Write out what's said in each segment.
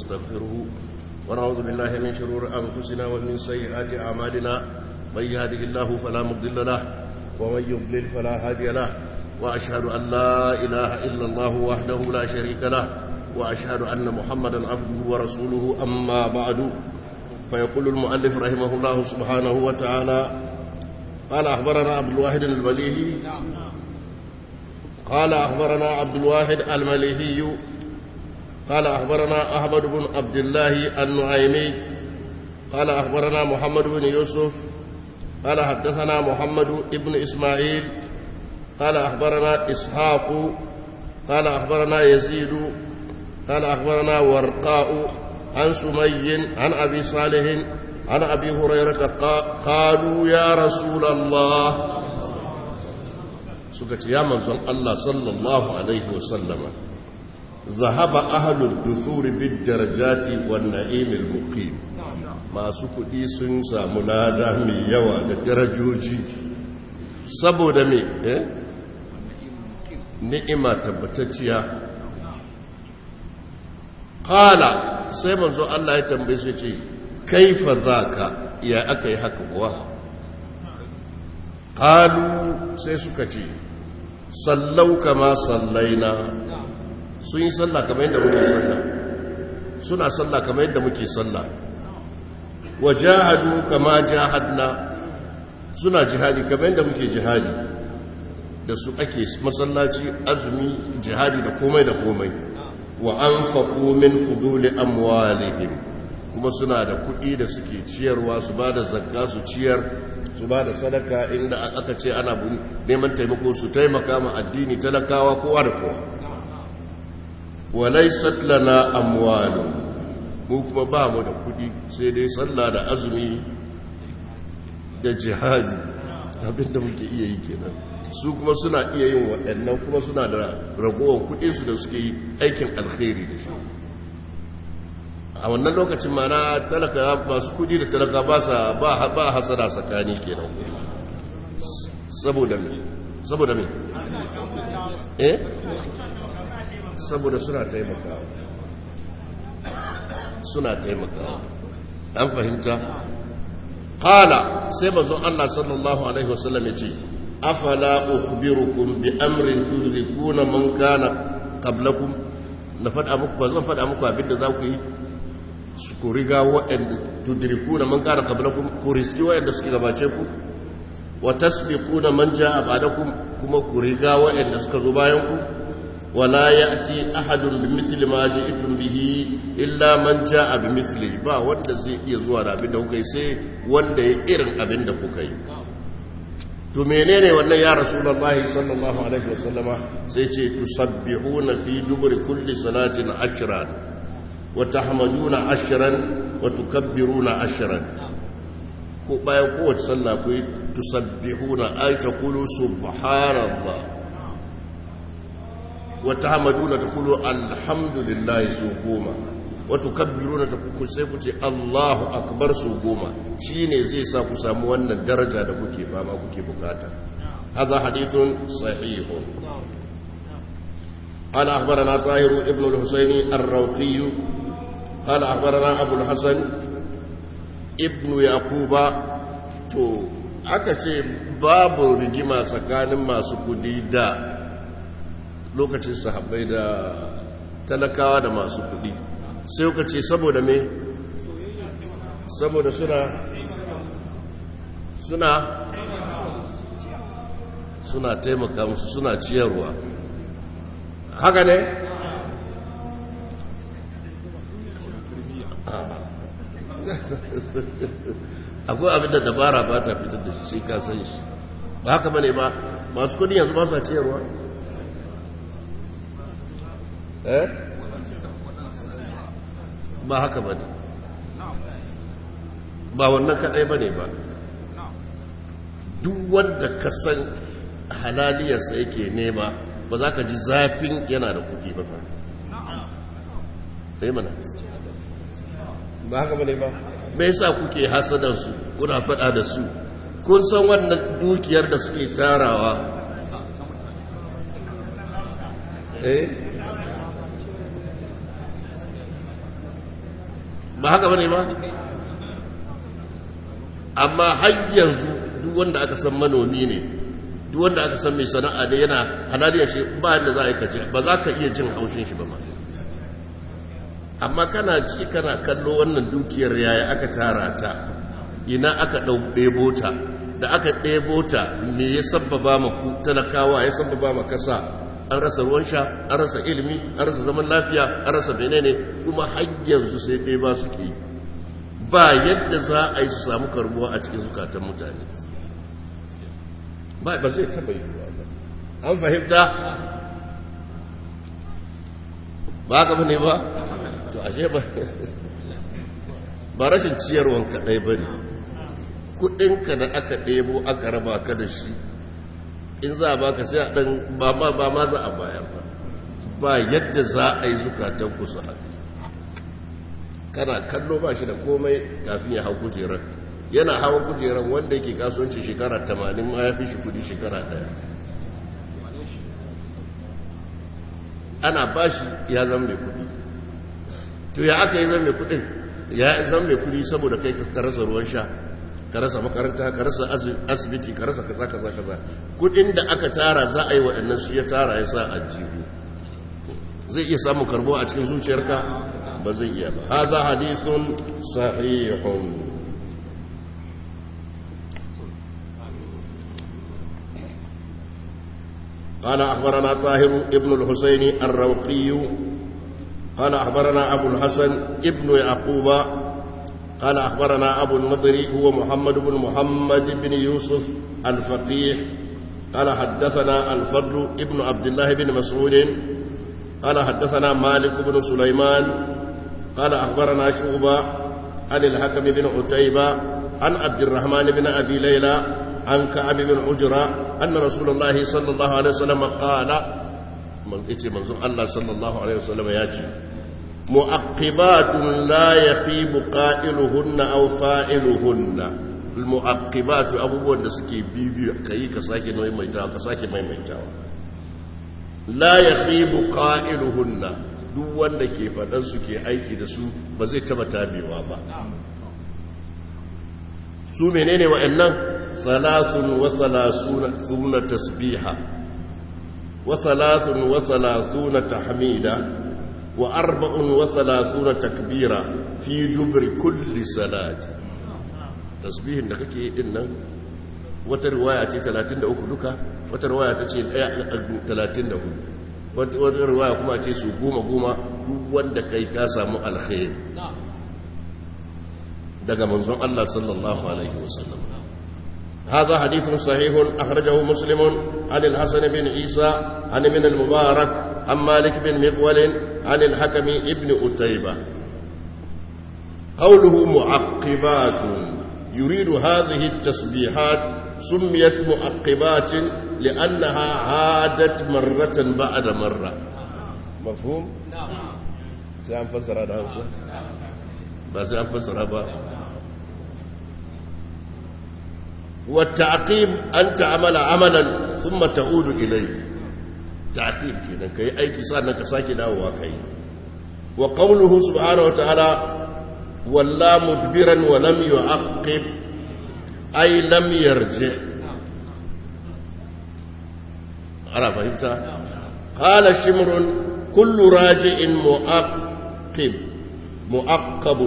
ونستغفره ونعوذ بالله من شرور أنفسنا ومن سيئات أعمالنا من يهده الله فلا مضل له ومن يضلل فلا هادي له وأشهد أن لا إله إلا الله وحده لا شريك له وأشهد أن محمدا عبده ورسوله أما بعد فيقول المؤلف رحمه الله سبحانه وتعالى قال أخبرنا عبد الواحد المليهي قال أخبرنا عبد الواحد المليهي قال أخبرنا أحمد بن عبد الله النعيمي قال أخبرنا محمد بن يوسف قال حدثنا محمد بن إسماعيل قال أخبرنا إسحاق قال أخبرنا يزيد قال أخبرنا ورقاء عن سمي عن أبي صالح عن أبي هريرة قالوا يا رسول الله سكت يا منزل الله صلى الله عليه وسلم ذهب أهل الدثور بالدرجات والنعيم المقيم ما سكتي سنسى منادى من يوى الدرجوجي سبو دمي نعمة تبتتيا قال سيما زو الله يتنبسي كيف ذاك يا أكي حكوا قالوا سيسكتي صلوا كما صلينا sun yi sallah kamar yadda muke sallah suna sallah kamar yadda muke sallah wa jahadu kama jahadna suna jihadi kamar yadda muke jihadi da su ake masallaci azumi jihadi da komai da komai wa anfaqu min fuduli amwalihim kuma suna da kuɗi da suke ciyarwa su ba da zakka su ciyar su ba da sadaka inda aka ce ana neman taimako su taimaka ma addini talakawa kowa da kowa walaisat lana amwalu mu kuma ba mu da kudi sai dai sallah da azumi da jihadi abinda muke iya yi kenan su kuma suna iya yin waɗannan kuma suna da ragowar kudinsu da suke yi aikin alkhairi da shi a wannan lokacin ma na talaka masu kudi da talaka ba hasara tsakani kenan saboda me saboda suna taimakawa an fahimta qala sai manzo Allah sallallahu alaihi wasallam yace afala ukhbirukum bi amrin tudrikuna man kana qablakum na fada muku ba zan fada muku abinda za ku yi su ku riga wa'anda tudrikuna man kana qablakum ku riski wa'anda suke gabace ku wa tasbiquna man jaa ba'dakum kuma ku riga wa'anda suka zo bayan ku ولا يأتي أحد بمثل ما جئتم به إلا من جاء بمثله با wanda zai iya zuwa da abin da kuka yi sai wanda ya irin abin da kuka yi to menene wannan ya rasulullahi sallallahu alaihi wasallama sai ce tusabbihuna fi duburi kulli salatin ashran wa tahmaduna ashran wa tukabbiruna ashran ko bayan kowace sallah ku tusabbihuna ay taqulu subhanallah وتحمدون تقولوا الحمد لله سوغوما وتكبرون تقولوا سيكوتي الله أكبر سوغوما شيني زي ساكو ساموانا الدرجة لكوكي فاما كوكي بكاتا هذا حديث صحيح قال أخبرنا طاهر ابن الحسين الروقي قال أخبرنا أبو الحسن ابن يعقوب تو أكتي باب رجما سكان ما سكودي دا lokacin sahabbai da talakawa da masu kudi sai kuka ce saboda me saboda suna taimaka musu suna ciyarwa haka ne akwai abin da dabara ba ta fitar da shi ka san shi ba haka bane ba masu kudi yanzu ba sa ciyarwa ba haka ba ne ba wannan kadai ba ne ba duk wanda ka san halaliyarsa yake nema ba za ka ji zafin yana da kudi ba mana ba haka ba ne ba me yasa kuke hasadansu kuna fada da su kun san wannan dukiyar da suke tarawa ba haka bane ba amma har yanzu duk wanda aka san manomi ne duk wanda aka san mai sana'a da yana halaliya shi ba yadda za a yi kaji ba za ka iya jin haushin shi ba ma amma kana ci kana kallo wannan dukiyar yaya aka tara ta ina aka ɗebo ta da aka ɗebo ta me ya sabbaba ma ku talakawa ya sabbaba ma kasa an rasa ruwan sha an rasa ilimi an rasa zaman lafiya an rasa menene kuma har yanzu sai ɗaya ba su ke ba yadda za a yi su samu karbuwa a cikin zukatan mutane ba zai taba yi ba an fahimta ba ka bane ba to ashe ba rashin ciyarwan kaɗai ba ne kuɗinka da aka ɗebo aka raba ka da shi in za a baka sai a ɗan ba ma za a bayar ba yadda za a yi zukatan ku su haka kana kallo ba shi da komai kafin ya hau kujerar yana hawa kujerar wanda yake kasuwanci shekara 80 ma ya fi shi kudi shekara daya ana ba shi ya zama mai kudi to ya aka yi zama mai kudin ya zama mai kudi saboda kai ka rasa ruwan sha ka rasa makaranta ka rasa asibiti ka rasa kaza kudin da aka tara za a yi waɗannan su ya tara ya sa ajihu zai iya samun karbo a cikin zuciyarka ba zai iya ba haza hadithun sahihun قال أخبرنا طاهر ابن الحسين الروقي قال أخبرنا أبو الحسن ابن يعقوب قال أخبرنا أبو النضر هو محمد بن محمد بن يوسف الفقيه قال حدثنا الفضل ابن عبد الله بن مسعود قال حدثنا مالك بن سليمان قال أخبرنا شعبة عن الحكم بن عتيبة عن عبد الرحمن بن أبي ليلى عن كعب بن عجرة أن رسول الله صلى الله عليه وسلم قال منظور الله صلى الله عليه وسلم ياتي مؤقبات لا يخيب قائلهن أو فاعلهن المؤقبات أبوبون دسكي بيبي كي كساكي ميميتاوا كساكي ميميتاوا لا يخيب قائلهن duk wanda ke faɗan su ke aiki da su ba zai taba tabewa ba su menene wa'annan salasun wa salasuna tasbiha wa salasun wa salasuna tahmida wa arba'un wa salasuna takbira fi dubri kulli salati tasbihin da kake yi din nan wata riwaya ce 33 duka wata riwaya ta ce 34 wata riwaya kuma ce su 10 duk wanda kai ka samu alkhairi daga manzon Allah sallallahu alaihi wasallam هذا حديث صحيح أخرجه مسلم عن الحسن بن عيسى عن ابن المبارك عن مالك بن مغول عن الحكم ابن أتيبة قوله معقبات يريد هذه التسبيحات سميت معقبات لأنها عادت مرة بعد مرة مفهوم؟ سأنفسر هذا الشيء ما سأنفسر هذا والتعقيب أن تعمل عملا ثم تعود إليه تعقيب كذا كي أي كسان كساكن أو واقعي وقوله سبحانه وتعالى ولا مدبرا ولم يعقب أي لم يرجع أنا فهمت قال شمر كل راجع مؤقب مؤقب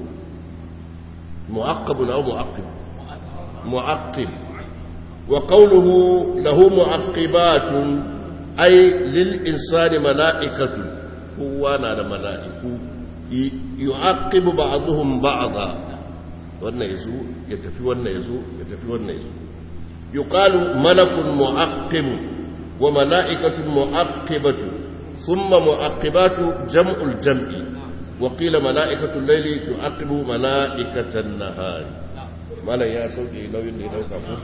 أو مؤقب معقب وقوله له معقبات أي للإنسان ملائكة هو أنا ملائكة يعقب بعضهم بعضا wannan yazo ya tafi wannan yazo ya tafi wannan yazo yuqalu malakun mu'aqqib wa mala'ikatun mu'aqqibatu thumma mu'aqqibatu jam'ul jam'i wa qila mala'ikatul layli tu'aqqibu mala'ikatan nahari mala ya sauke nauyin da ya dauka ku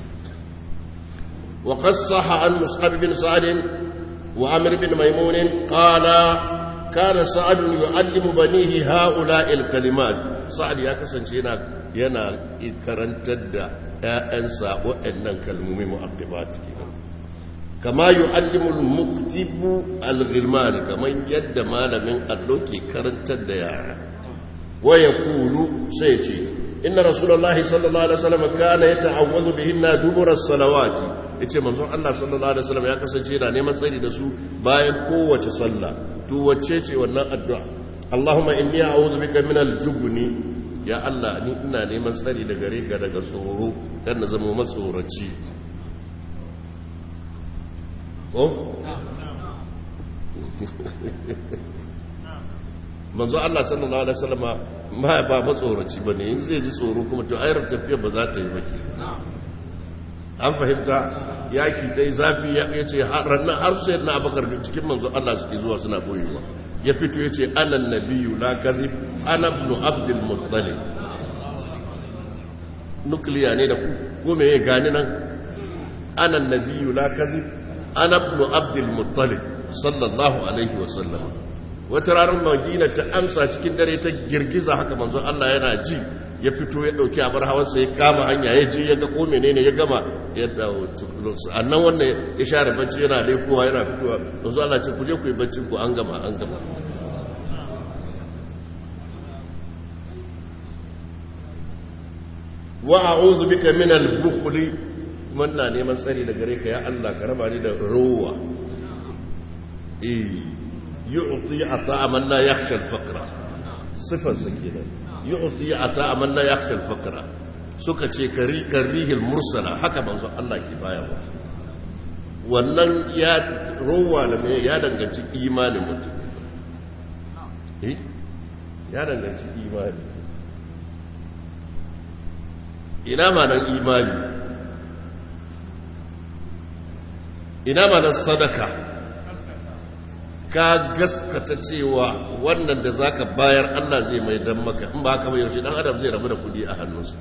wa qassaha an mus'ab bin sa'd wa amr bin maymun qala kana sa'd yu'allimu banihi ha'ula'il kalimat sa'd ya kasance yana karantar da ƴaƴansa waɗannan kalmomi mu'aqqibat kama yu'allimu al-muktibu al-ghilman kaman yadda malamin allo ke karantar da yara wa yaqulu sai ce inna rasulullahi sallallahu alaihi wasallam kana yata'awwadhu bihinna dubura as-salawati yace manzon Allah sallallahu alaihi wasallam ya kasance yana neman tsari da su bayan kowace sallah to wacce ce wannan addu'a Allahumma inni a'udhu bika min al-jubni ya Allah ni ina neman tsari daga gare ka daga tsoro dan na zama matsoraci manzo Allah sallallahu alaihi wasallam ma ba matsoraci bane in zai ji tsoro kuma to ayar tafiya ba za ta yi baki an fahimta yaki tai zafi ya ce ranar har sai na Abubakar cikin manzo Allah suke zuwa suna boyewa ya fito ya ce ana nabiyyu la kadhib ana ibn Abdul Muttalib nukliya ne da ku me ya gani nan ana nabiyyu la kadhib ana ibn Abdul Muttalib sallallahu alaihi wasallam wata ranar Madina ta amsa cikin dare ta girgiza haka manzo Allah yana ji ya fito ya dauki abar hawansa ya kama hanya ya je ya ga ko menene ya gama ya dawo annan wannan ya share bacci yana dai kowa yana fitowa manzo Allah ce ku je ku yi bacci ku an gama wa a'udhu bika min al-bukhl manna neman tsari daga gare ka ya Allah ka raba ni da rowa يعطي عطاء من لا يخشى الفقر صفة سكينة يعطي عطاء من لا يخشى الفقر سكتي كريه المرسلة حكى منذ الله كفاية wannan ya rowa da mai ya danganci imanin mutum ya danganci imani ina ma nan imani ina ma nan sadaka ka gaskata cewa wannan da zaka bayar Allah zai mai dan maka in ba haka ba yaushe dan adam zai rabu da kudi a hannunsa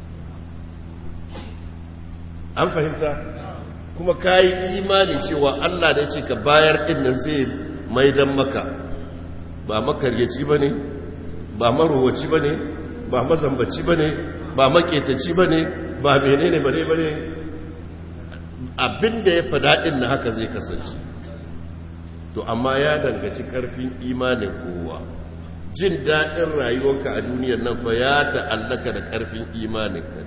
an fahimta kuma kai imani cewa Allah da yake ka bayar din nan zai mai dan maka ba makaryaci bane ba marowaci bane ba mazambaci bane ba maketaci bane ba menene bane abinda ya fada din na haka zai kasance to amma ya dangaci karfin imanin kowa jin daɗin rayuwarka a duniyar nan fa ya ta'allaka da karfin imaninka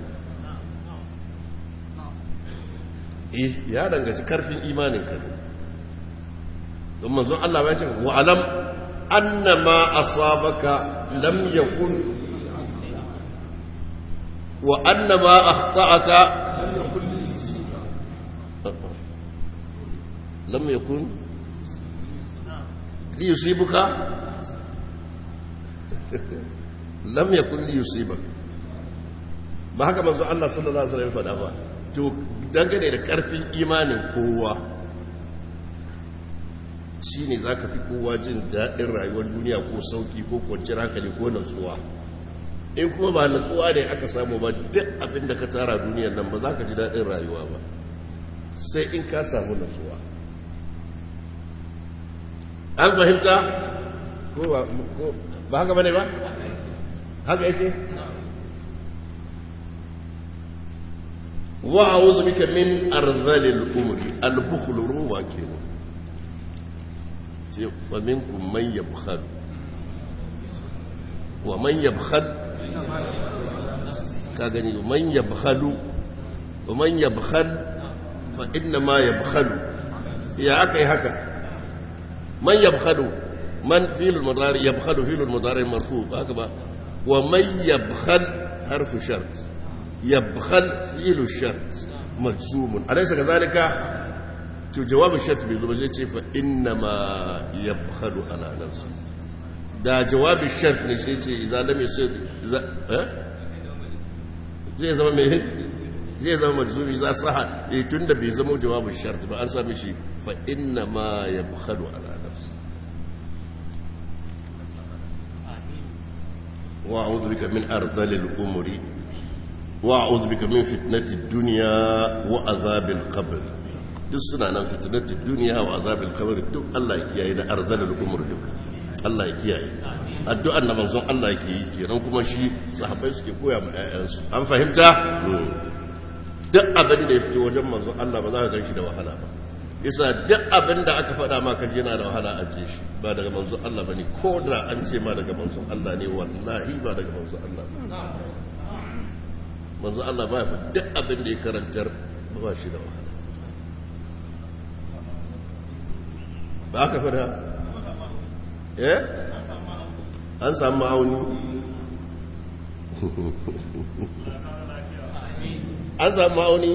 ya dangaci karfin imaninka don manzon Allah ya ce wa alam annama asabaka lam yakun wa annama akhta'aka lam yakun ليصيبك لم يكن ليصيبك ba haka manzo Allah sallallahu alaihi wasallam faɗa ba to dangane da karfin imanin kowa shine zaka fi kowa jin daɗin rayuwar duniya ko sauki ko kwanciyar hankali ko nutsuwa in kuma ba nutsuwa ne aka samu ba duk abin da ka tara duniyar nan ba za ka ji daɗin rayuwa ba sai in ka samu nutsuwa an fahimta ko ba haka bane ba haka yake wa a'udhu bika min arzalil umri al-bukhl ruwa kenan ce wa minkum man yabkhal wa man yabkhal ka gani man yabkhalu wa man yabkhal fa inna ma yabkhalu ya akai haka من يبخل من فيل المضارع يبخل فيل المضارع مرفوع هكذا ومن يبخل حرف شرط يبخل فيل الشرط مجزوم أليس كذلك جواب الشرط بيزوجي فإنما يبخل على نفسه ده جواب الشرط نشيتي إذا لم يصير زي زمان مين zai zama majzumi za su ha tun da bai zama jawabin sharti ba an sami shi fa inna ma yabkhalu ala nafsi wa a'udhu bika min ardhilil umri wa a'udhu bika min fitnatid dunya wa azabil qabr duk suna nan fitnatid dunya wa azabil qabr duk Allah ya kiyaye da ardhilil umri duk Allah ya kiyaye addu'an da manzon Allah yake yi kenan kuma shi sahabbai suke koya ma ƴaƴansu an fahimta duk abin da ya fito wajen manzon Allah ba za ka gan shi da wahala ba isa duk abin da aka faɗa maka yana da wahala a ce shi ba daga manzon Allah bane ko da an ce ma daga manzon Allah ne wallahi ba daga manzon Allah manzon Allah ba ya duk abin da ya karantar ba shi da wahala ba aka faɗa an samu ma'auni an samu ma'auni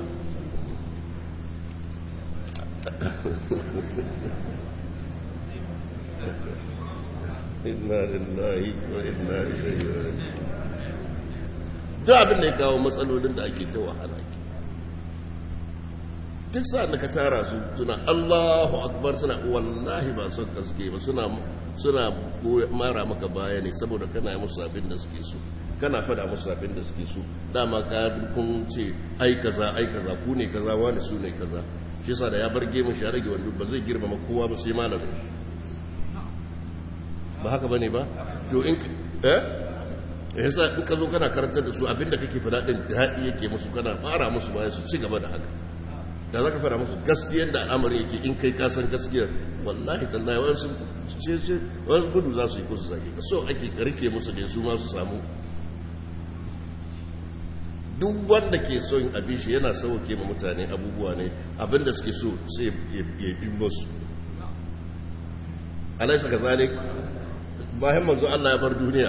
inna lillahi wa inna ilaihi raji'un duk abin da ya kawo matsalolin da ake ta wahala duk sa'an da ka tara su suna Allahu akbar suna wallahi ba son gaske ba suna mara maka baya ne saboda kana yi musu abin da suke so kana fada musu abin da suke so dama ka kun ce ai kaza ku ne kaza wani su ne kaza shi yasa da ya bar gemun shi ya rage wando ba zai girmama kowa ba sai malamin ba haka bane ba to in yasa in ka zo kana karantar da su abin da kake fada din daɗi yake musu kana fara musu baya su ci gaba da haka da za ka fara musu gaskiyar da al'amari yake in kai kasan gaskiyar wallahi tallahi wani gudu za su yi kusa zage so ake karke musu ne su masu samu duk wanda ke son abin shi yana sauke ma mutane abubuwa ne abinda suke so sai ya bi musu alaisa ka zalik bayan manzo Allah ya bar duniya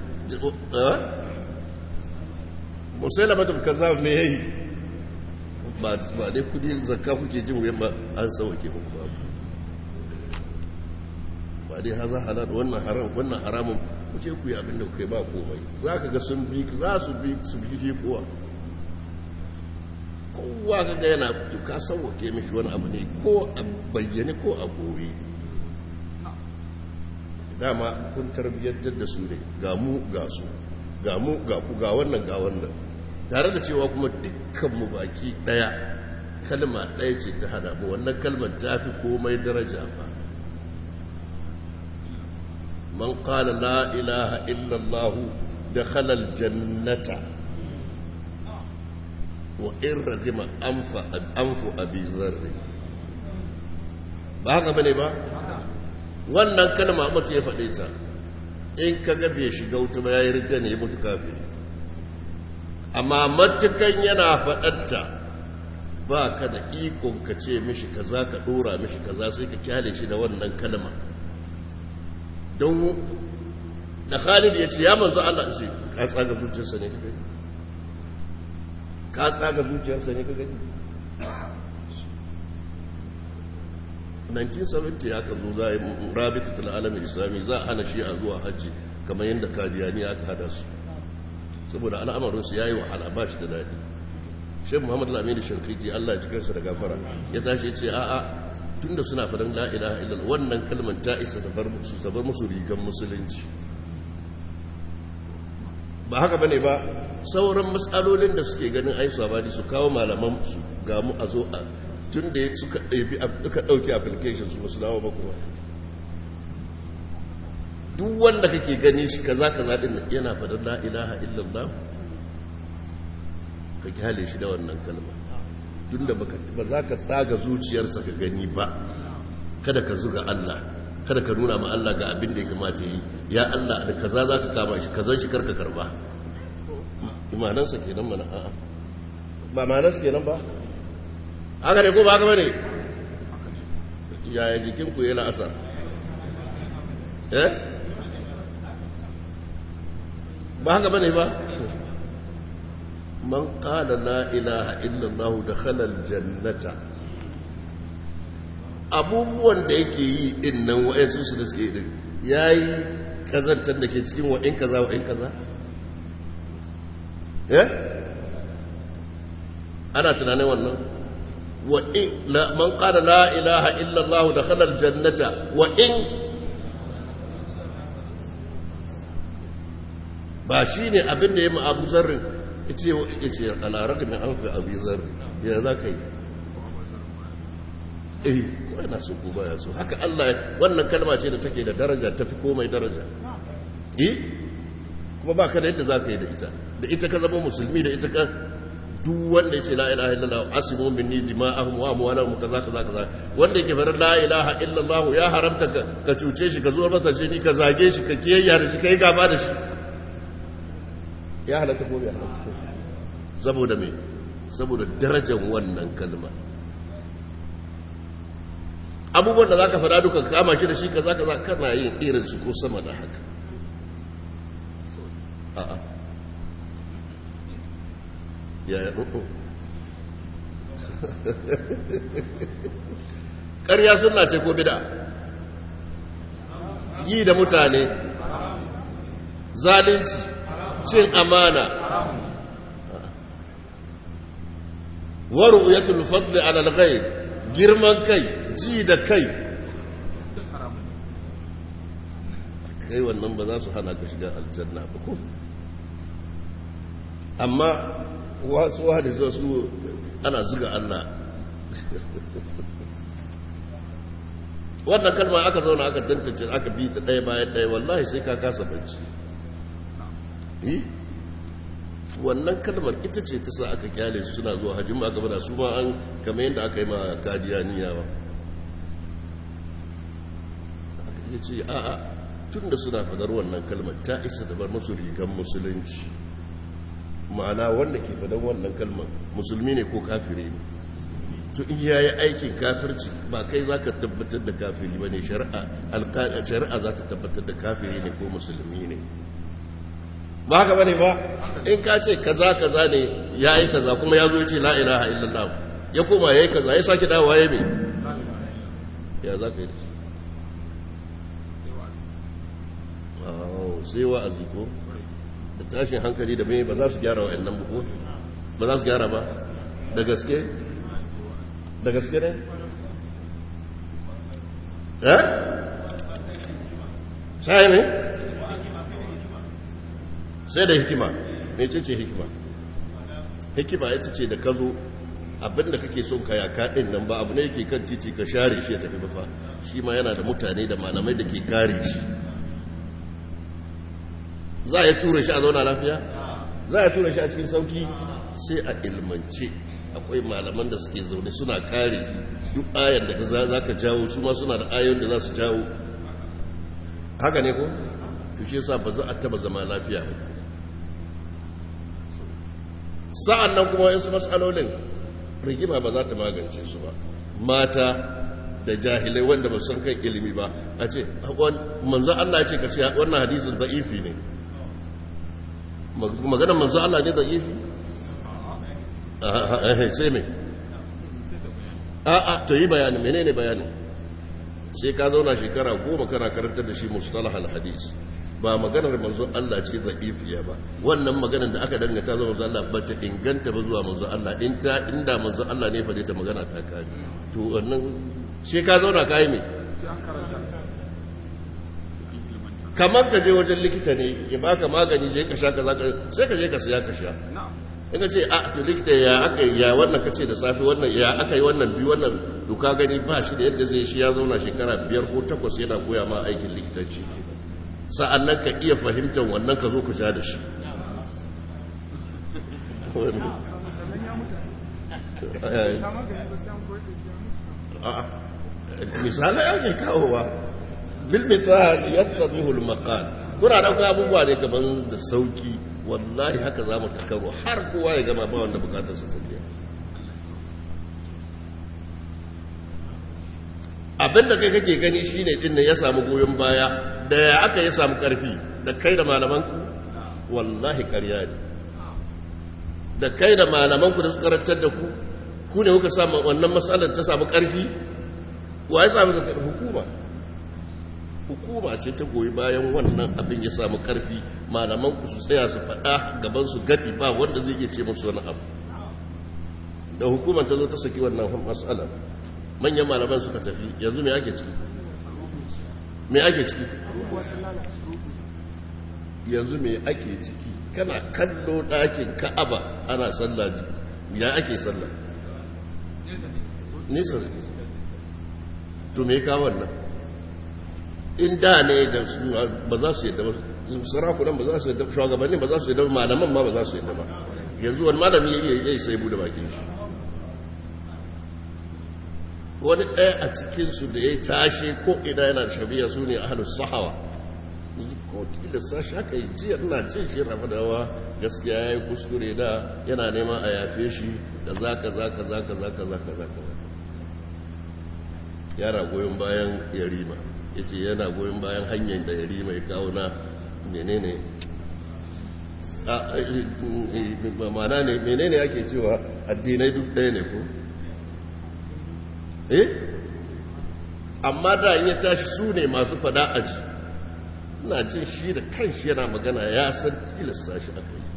musailamatul kazzab me yayi ba dai kudi zakka kuke jin wayan ba an sauke muku ba dai haza halal wannan haram wannan haramun ku ce ku yi abin da kuke ba komai zaka ga sun bi za su bi kowa ka ga yana ka sauke mishi wani abu ne ko a bayyane ko a gobe dama kun tarbiyyantar da su ne ga mu ga su ga mu ga ku ga wannan tare da cewa kuma dukkanmu baki daya kalma daya ce ta hada mu wannan kalmar ta fi komai daraja fa man qala la ilaha illa allah dakhala aljannata wa in ragima anfu abi zarr ba haka bane ba wannan kalma mutum ya faɗe ta in kaga bai shiga wuta ba yayi ridda ne ya mutu kafiri amma matukan yana faɗatta ba ka da ikon ka ce mishi kaza ka ɗora mishi kaza sai ka kyale shi da wannan kalma don da Khalid ya ce ya manzo Allah shi ka tsaga zuciyarsa ne kaga ka tsaga zuciyarsa ne kaga 1970 ya ka zo za a yi rabitatul alamin islami za a hana shi a zuwa hajji kamar yadda kadiyani aka hada su saboda al'amarinsu ya yi wahala ba shi da daɗi shi muhammadu lamini shankiti allah ya cikinsa da gafara ya tashi ce a'a tun da suna faɗin la'ilaha ilal wannan kalmar ta isa ta bar musu rigan musulunci ba haka bane ba sauran matsalolin da suke ganin aisu abadi su kawo malaman su ga mu a zo a tun da suka ɗauki application su basu dawo ba kuma duk wanda kake gani shi kaza din yana faɗin la ilaha illallah ka kyale shi da wannan kalma tunda ba za ka tsaga zuciyarsa ka gani ba kada ka zuga Allah kada ka nuna ma Allah ga abin da ya kamata yi ya Allah da kaza za ka kama shi kazan shi karka karba imanansa kenan mana a'a ba imanansa kenan ba haka ne ko ba haka bane yaya jikinku yana asar ba haka bane ba man qala la ilaha illa allah dakhala aljannata abubuwan da yake yi din nan wa'ansu su da suke din yayi kazantar da ke cikin wa'in kaza ana tunanin wannan wa'in man qala la ilaha illa allah dakhala aljannata wa'in ba shi ne abin da ya ma abu zarrin ya ce alarar mai an fi abu zarrin ya za ka yi ko yana so ko baya so haka Allah wannan kalma ce da take da daraja tafi komai daraja kuma ba ka da yadda za ka yi da ita ka zama musulmi da ita ka duk wanda yace la ilaha illallah asimu minni dima'ahum wa amwalahum kaza kaza kaza wanda yake faɗar la ilaha illallah ya haramta ka cuce shi ka zuwa masa jini ka zage shi ka kiyayya da shi kai gaba da shi ya halatta ko bai halatta saboda me saboda darajar wannan kalma abubuwan da zaka faɗa duka kama shi da shi kaza kaza kana yin irin su ko sama da haka a'a ya ƙarya sunna ce ko bid'a yi da mutane zalunci cin amana wa ru'yatul fadl 'ala al-ghayr girman kai ji da kai kai wannan ba za su hana ka shiga aljanna ba ko amma wasu hadisi su ana zuga Allah wannan kalma aka zauna aka tantance aka bi ta ɗaya bayan ɗaya wallahi sai ka kasa bacci wannan kalmar ita ce ta sa aka kyale su suna zuwa hajji ma gaba da su ma an kamar yadda aka yi ma kadiyaniya ba ya ce a'a tun da suna fadar wannan kalmar ta isa da bar musu rigan musulunci ma'ana wanda ke fadar wannan kalmar musulmi ne ko kafiri ne to in ya yi aikin kafirci ba kai za ka tabbatar da kafiri ba ne shari'a za ta tabbatar da kafiri ne ko musulmi ne ba haka bane ba in ka ce kaza kaza ne ya yi kaza kuma ya zo ce la ilaha illallah ya koma ya yi kaza ya sake dawowa ya mai ya za ka yi sai wa'azi ko da tashin hankali da mai ba za su gyara wa'annan buku ba za su gyara ba da gaske da gaske ne sai ne sai da hikima ne ce hikima hikima ita ce da ka zo abinda kake son ka yaka din nan ba abu ne yake kan titi ka share shi ya tafi ba fa shi ma yana da mutane da malamai da ke kare shi za a yi tura shi a zauna lafiya za a tura shi a cikin sauki sai a ilmance akwai malaman da suke zaune suna kare duk ayar da za ka jawo su ma suna da ayoyin da za su jawo haka ne ko tushe sa ba za a taba zama lafiya ba sa'an nan kuma wasu matsalolin rigima ba za ta magance su ba mata da jahilai wanda ba san kan ilimi ba a ce manzo Allah ce ka ce wannan hadisin da'ifi ne maganar manzo Allah ne da'ifi sai mai a'a to yi bayanin menene bayanin sai ka zauna shekara 10 kana karantar da shi mustalah al-hadis ba maganar manzo Allah ce da'ifiya ba wannan maganar da aka danganta zuwa manzo Allah ba ta inganta ba zuwa manzo Allah inda manzo Allah ne fade ta magana ta kai to wannan sai ka zauna kai me kamar ka je wajen likita ne ya baka magani je ka sha kaza sai ka je ka siya ka sha in ka ce a to likita ya aka ya wannan kace da safi wannan ya aka yi wannan biyu wannan duka gani ba shi da yadda zai shi ya zauna shekara 5 ko 8 yana koya ma aikin likitanci sa'an nan ka iya fahimtar wannan ka zo ka sha da shi misali yake kawowa bilmithal yattabihu al-maqal kuna dauka abubuwa ne gaban da sauki wallahi haka zamu takaro har kowa ya gama ba wanda bukatar sa tafiya abinda kai kake gani shine din nan ya samu goyon baya da ya aka ya samu karfi da kai da malaman ku wallahi ƙarya ne da kai da malaman ku da suka karantar da ku ku ne kuka samu wannan matsalar ta samu karfi wa ya samu hukuma ce ta goyi bayan wannan abin ya samu karfi malaman ku su tsaya su faɗa gaban su gadi ba wanda zai iya ce musu wani abu da hukumar ta zo ta saki wannan matsalar manyan malaman suka tafi yanzu me ake ciki yanzu me ake ciki kana kallo ɗakin ka'aba ana sallah ya ake sallah nisa to me ka wannan in da ne da ba za su yadda ba sarakunan ba za su yadda shugabannin ba za su yadda malaman ma ba za su yadda ba yanzu wani malami ya sai bude bakin shi wani ɗaya a cikinsu da ya tashi ko ina yana shabiya su ne ahalus sahawa ko tilasta shi aka yi jiya ina cin shi rafa dawa gaskiya ya yi kuskure da yana neman a yafe shi da zaka yana goyon bayan yarima ya ce yana goyon bayan hanyar da yarima ya kawo na menene mana ne menene ake cewa addinai duk ɗaya ne ko amma da ya tashi su ne masu fada aji ina jin shi da kanshi yana magana ya san tilasta shi aka yi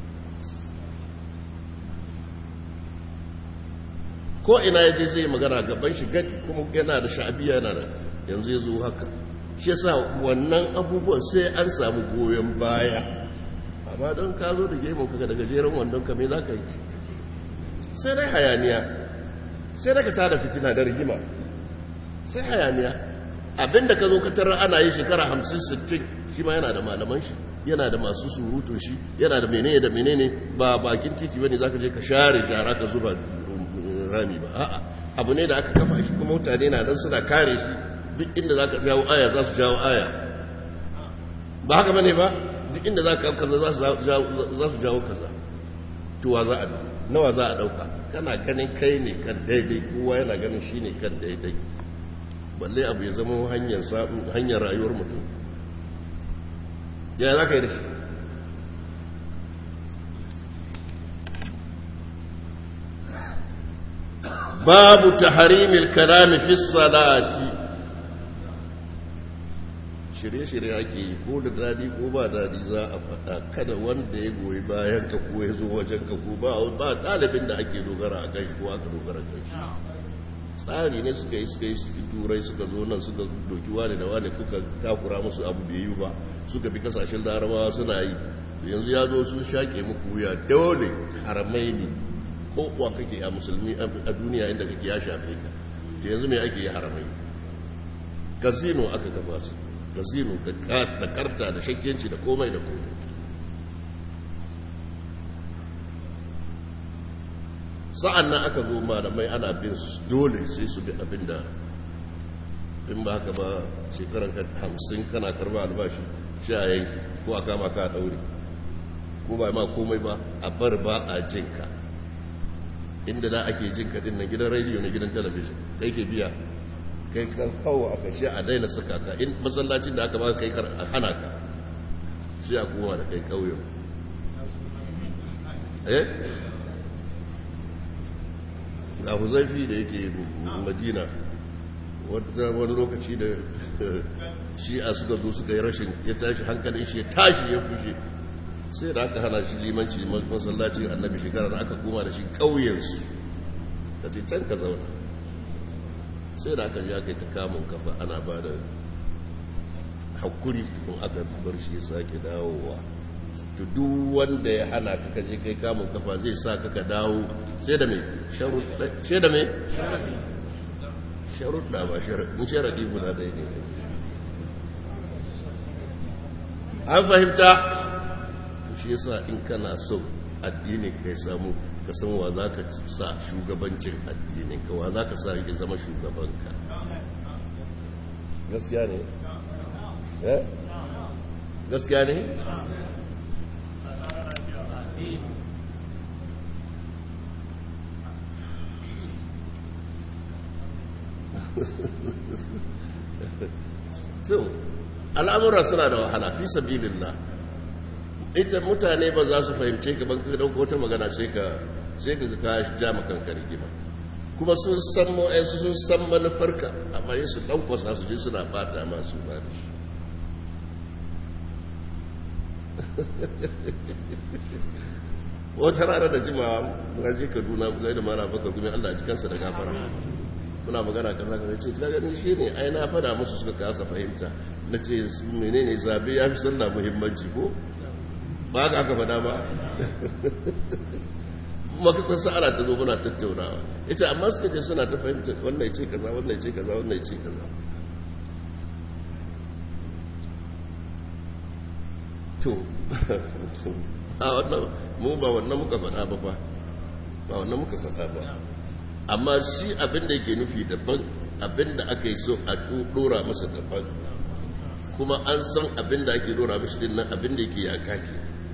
ko ina ya je zai magana gaban shi gadi kuma yana da sha'abiya yana da yanzu ya zo haka shi yasa wannan abubuwan sai an samu goyon baya amma don ka zo da gemun kaga da gajeren wandon ka me za ka yi sai dai hayaniya sai daga tada fitina da rigima sai hayaniya abinda ka zo ka tarar ana yi shekara 50-60 shi ma yana da malaman shi yana da masu surutun shi yana da menene da menene ba bakin titi bane zaka je ka share shara ka zuba rami ba a'a abu ne da aka kafa shi kuma mutane na dan suna kare shi duk inda zaka jawo aya za su jawo aya ba haka bane ba duk inda zaka kaza za su jawo kaza to wa za a nawa za a dauka kana ganin kai ne kan daidai kowa yana ganin shi ne kan daidai balle abu ya zama hanyar rayuwar mutum ya za ka yi da shi babu taharimil kalami fi salati shirye-shirye ake yi ko da dadi ko ba dadi za a faɗa kada wanda ya goyi bayan ka ko ya zo wajen ka ko ba ɗalibin da ake dogara a kai ko aka dogara kai tsari ne suka yi turai suka zo nan suka doki wani da wani kuka takura musu abu bai yi ba suka bi kasashen larabawa suna yi yanzu ya zo sun shaƙe muku wuya dole haramai ne ko kuwa kake a musulmi a duniya inda kake ya shafe ka ta yanzu mai ake yi haramai casino aka kafa su casino da karta da shakkenci da komai da komai sa'an nan aka zo malamai ana bin su dole sai su bi abin da in ba haka ba shekaran 50 kana karba albashi sha yanki ko a kama ka daure ko ba ma komai ba a bar ba a jinka inda da ake jinka din na gidan rediyo na gidan talabijin kai ke biya kai kan kawo a kashe a daina saka ka in masallacin da aka ba kai kar a hana ka sai a koma da kai kauye ga huzaifi da yake madina wani lokaci da shi'a suka zo suka yi rashin ya tashi hankalin shi ya tashi ya kushe sai da aka hana shi limanci masallacin annabi shekarar aka koma da shi ƙauyensu da titan ka zauna sai da aka ji aka yi ta kamun kafa ana ba da hakuri tukun aka bar shi ya sake dawowa to duk wanda ya hana ka kaje kai kamun kafa zai sa ka dawo sai da mai sharuɗa ba sharaɗi guda ɗaya ne an fahimta shi yasa in kana so addini kai samu ka san wa za ka sa shugabancin addinin ka wa za ka sa ya zama shugabanka gaskiya ne gaskiya ne so al'amura suna da wahala fi sabilillah ita mutane ba za su fahimce ka ban ka dauko wata magana sai ka ja makanka rigima kuma sun san mu'ayyansu sun san manufarka amma yin su ɗankwasa su je suna fata masu ba da shi wata rana da jima na je kaduna gai da mara baka kuma allah cikansa da gafara muna magana kaza kaza ce ta ganin shi ne ai na fada musu suka kasa fahimta na ce menene zabe ya fi sallah muhimmanci ko ba ka aka fada ba makasar sa'ara ta zo muna tattaunawa ita amma suka ce suna ta fahimta wannan ya ce kaza wannan ya ce kaza wannan ya ce kaza to mu ba wannan muka faɗa ba ba wannan muka faɗa ba, amma shi abin da yake nufi daban, abin da aka yi so a dora masa daban, kuma an san abin da ake dora mashi din nan abin da yake yaka ke.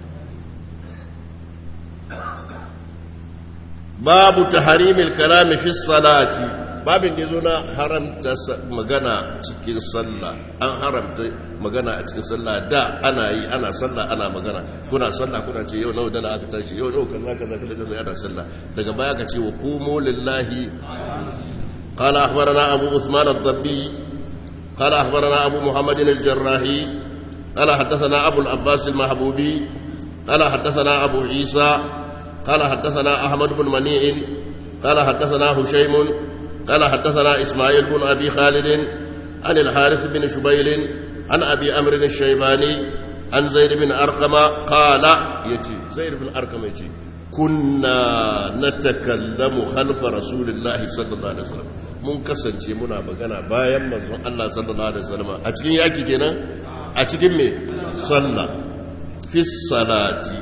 babu taharimil kalami fi salati, babin da zo na haramta magana cikin sallah. An haramta magana a cikin sallah, da ana yi, ana sallah ana magana, kuna sallah kuna ce yau nawa dana aka tashi, yau nawa kaza kaza ana sallah, daga baya ka ce wa qumu lillahi. qala akhbarana abu usman ad-dabbi qala akhbarana abu muhammad al-jarrahi qala hadathana abu al-abbas al-mahbubi qala hadathana abu isa qala hadathana ahmad ibn mani' qala hadathana hushaym قال حدثنا إسماعيل بن أبي خالد عن الحارث بن شبيل عن أبي أمر الشيباني عن زيد بن أرقم قال يتي زيد بن أرقم يتي كنا نتكلم خلف رسول الله صلى الله عليه وسلم mun kasance muna magana bayan manzon Allah sallallahu alaihi wasallam a cikin yaki kenan, a cikin me sallah, fi salati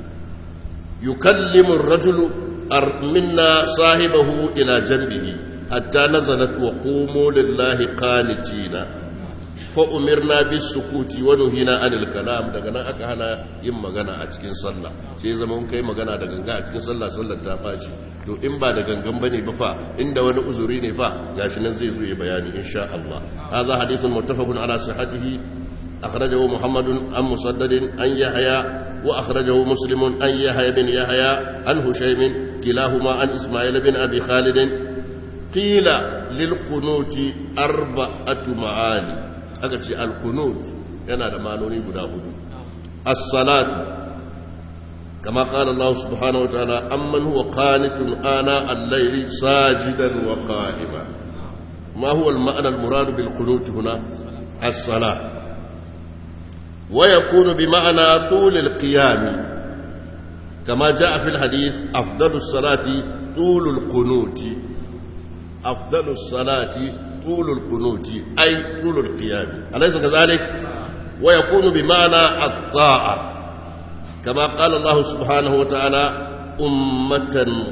yukallimu ar-rajulu minna sahibahu ila janbihi hatta nazalat wa qumu lillahi qanitina fa umirna bis sukuti wa nuhina anil kalam. daga nan aka hana yin magana a cikin sallah, sai zaman kai magana da ganga a cikin sallah, sallar ta faci. to in ba da gangan bane ba fa, inda wani uzuri ne fa, gashi nan zai zo ya bayani insha Allah. hadha hadithun muttafaqun ala sihhatihi akhrajahu muhammadun an musaddadin an yahya wa akhrajahu muslimun an yahya bin yahya an hushaym kilahuma an isma'il bin abi khalid qila lil qunuti arba'atu ma'ani. aka ce al qunut yana da ma'anoni guda hudu. as-salatu kama qala Allah subhanahu wa ta'ala amman huwa qanitun ana al-layli sajidan wa qa'iman. ma huwa al-ma'na al-murad bil qunut huna? as-salat. wa yakunu bi ma'na tul al-qiyam kama jaa fi al-hadith afdalu as-salati tul al-qunut. أفضل الصلاة طول القنوت أي طول القيام، أليس كذلك؟ ويكون بمعنى الطاعة كما قال الله سبحانه وتعالى أمة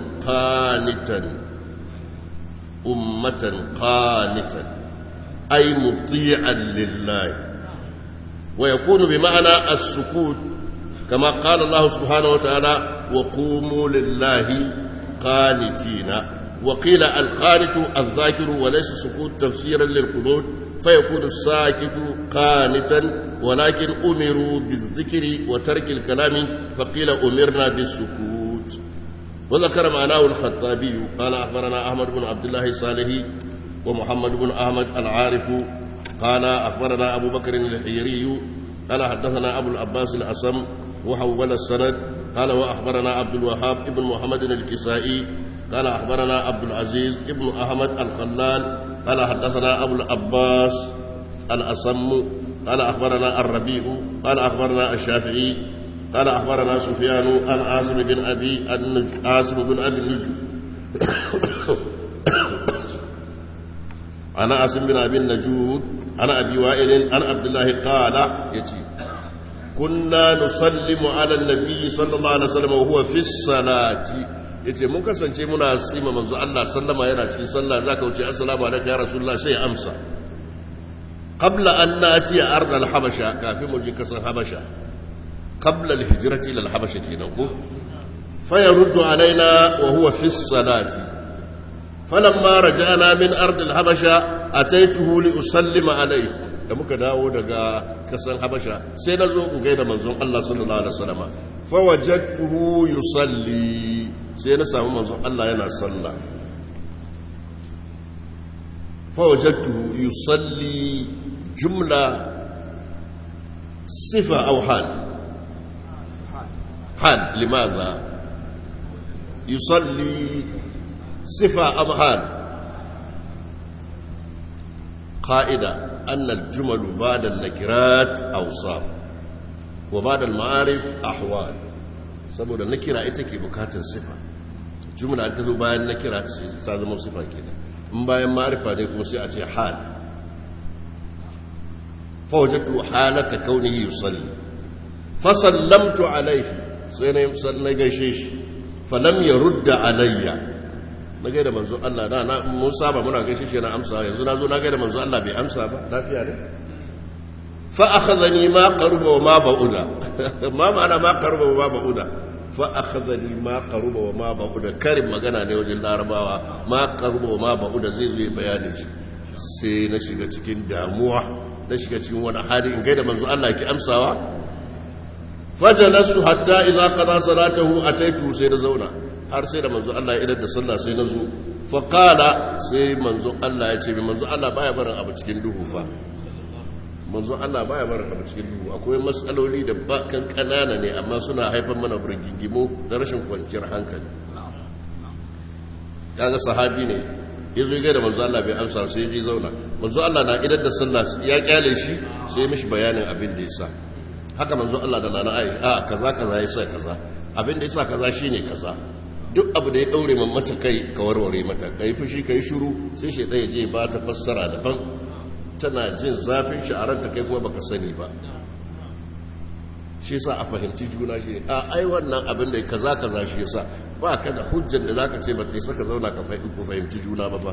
قانتا أي مطيعا لله. ويكون بمعنى السكوت كما قال الله سبحانه وتعالى وقوموا لله قانتين. وقيل القانت الذاكر وليس سكوت تفسيرا للقنوت، فيكون الساكت قانتا، ولكن أمروا بالذكر وترك الكلام فقيل أمرنا بالسكوت. وذكر معناه الخطابي قال أخبرنا أحمد بن عبد الله الصالحي ومحمد بن أحمد العارف قال أخبرنا أبو بكر الحيري قال حدثنا أبو العباس الأصم وحول السند قال وأخبرنا عبد الوهاب ابن محمد الكسائي قال أخبرنا عبد العزيز ابن أحمد الخلال قال حدثنا أبو العباس الأصم قال أخبرنا الربيع قال أخبرنا الشافعي قال أخبرنا سفيان عن عاصم بن أبي النجم عن عاصم بن أبي النجود عن أبي وائل عن عبد الله قال يتي كنا نسلم على النبي صلى الله عليه وسلم وهو في الصلاة. yace mun kasance muna tsima manzo Allah sallama yana cikin sallah, zaka wuce assalamu alaikum ya rasulullah sai amsa. qabla an nati ard al-habasha, kafin mu je kasan habasha, qabla al-hijrati ila al-habasha kenan ko. fa yaruddu alaina wa huwa fi as-salati. falamma raja'na min ard al-habasha ataituhu li usallima alayhi. da muka dawo daga kasan habasha sai nazo in gaida manzon Allah sallallahu alaihi wasallam. fa wajadtuhu yusalli, sai na samu manzon Allah yana sallah. fawajadtuhu yusalli jumla sifa aw hal? hal. limadha yusalli sifa aw hal? قاعدة أن الجمل بعد النكرات أوصاف وبعد المعارف أحوال. saboda nakira ita ke bukatar sifa, jumla ta zo bayan nakira ta zama sifa kenan, in bayan ma'arifa ne kuma sai a ce hal. fa wajadtu halata kaunihi yusalli fasallamtu alaihi sai na gaishe shi falam ya rudda alayya na gaida manzo Allah na mun saba muna gaishe shi na amsa yanzu na zo na gaida manzo Allah bai amsa ba lafiya ne fa akhadhani ma qaruba wa ma ba'uda ma ma'ana ma qaruba wa ma ba'uda fa akhadhani ma qaruba wa ma ba'uda karin magana ne wajen larabawa ma qaruba wa ma ba'uda zai zo bayani shi sai na shiga cikin damuwa na shiga cikin wani hali in gaida manzo Allah ki amsawa fajalastu hatta idza qada salatahu ataitu sai da zauna har sai da manzo Allah ya idar da sallah sai na zo fa qala sai manzo Allah ya ce bi manzo Allah baya barin abu cikin duhu fa manzo Allah baya barin abu cikin duhu akwai matsaloli da ba kan kanana ne amma suna haifar mana burgingimo da rashin kwanciyar hankali kaga sahabi ne yazo ga da manzo Allah bai amsa sai ya zauna manzo Allah na idar da sallah ya kyale shi sai ya mishi bayanin abin da yasa haka manzo Allah da nana Aisha kaza kaza yasa kaza abin da yasa kaza shine kaza duk abu da ya daure man mata kai ka warware mata kai fushi kai shiru sai shedan ya je ba ta fassara daban tana jin zafin sha'aranta kai kuma baka sani ba shi yasa a fahimci juna shi ai wannan abin da kaza kaza shi yasa ba ka da hujjar da zaka ce ba sai saka zauna ka fahimci juna ba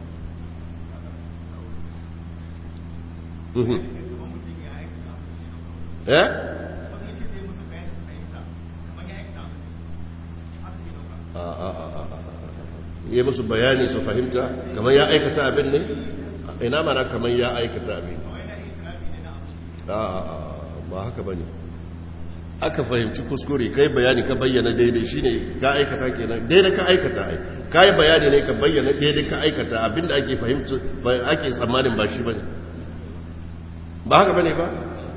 yi musu bayani su fahimta kamar ya aikata abin ne ina mana kamar ya aikata abin ba haka ba ne aka fahimci kuskure kai bayani ka bayyana daidai shine ka aikata kenan daidai ka aikata kai bayani ne ka bayyana daidai ka aikata abinda ake fahimta ake tsammanin ba shi bane ba haka bane ba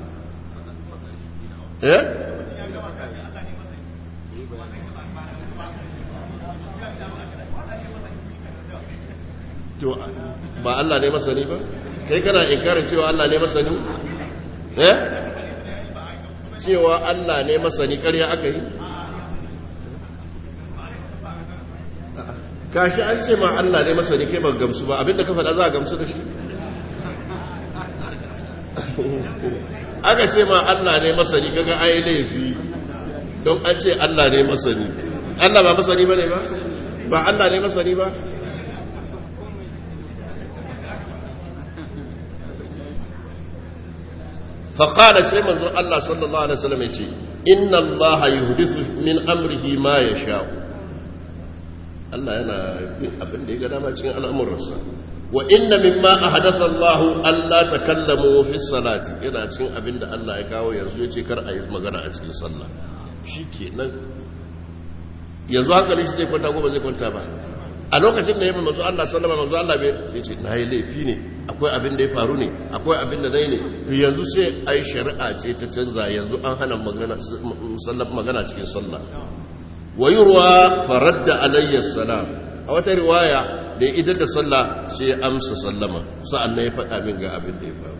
to ba Allah ne masani ba kai kana inkarin cewa Allah ne masani cewa Allah ne masani ƙarya aka yi kashi an ce ma Allah ne masani kai ba gamsu ba abinda ka faɗa za a gamsu da shi aka ce ma Allah ne masani kaga ai laifi don an ce Allah ne masani Allah ba masani ba ne ba Allah ne masani ba فقال سيما الله صلى الله عليه وسلم إن الله يحدث من أمره ما يشاء الله أنا أبن لي قدام أجل الأمر رسا وإن مما أحدث الله ألا تكلموا في الصلاة إذا أجل أبن الله يكاو يزوي كر أيض مغانا أجل صلى شيكي yanzu hankali shi zai kwanta ko ba zai kwanta ba a lokacin da ya manzo Allah sallama manzo Allah bai ce na yi laifi ne akwai abin da ya faru ne akwai abin da nayi ne to yanzu sai ai shari'a ce ta canza yanzu an hana magana cikin sallah wa yurwa faradda alayya salam a wata riwaya da idan da sallah sai ya amsa sallama sa'an nan ya faɗa min ga abin da ya faru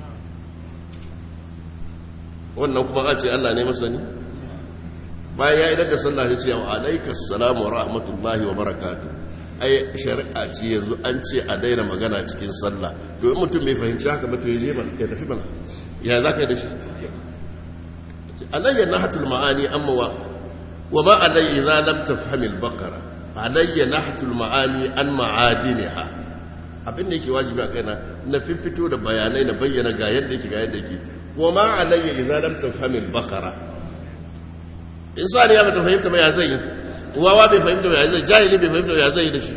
wannan kuma a ce Allah ne masani bayan ya idan da sallah ya ce wa alaikas salam wa rahmatullahi wa barakatuh ai shari'a ce yanzu an ce a daina magana cikin sallah to in mutum bai fahimci haka ba to ya je ba ya tafi bana ya za ka yi da shi alayya nahatul ma'ani amma wa ma alayya idza lam tafham al-baqara alayya nahatul ma'ani an ma'adiniha abin da yake wajibi a kaina na fito da bayanai na bayyana ga yadda yake wa ma alayya idza lam tafham al-baqara insani ya bata fahimta ba ya zai yi wawa bai fahimta ba ya zai jahili bai fahimta ba ya zai da shi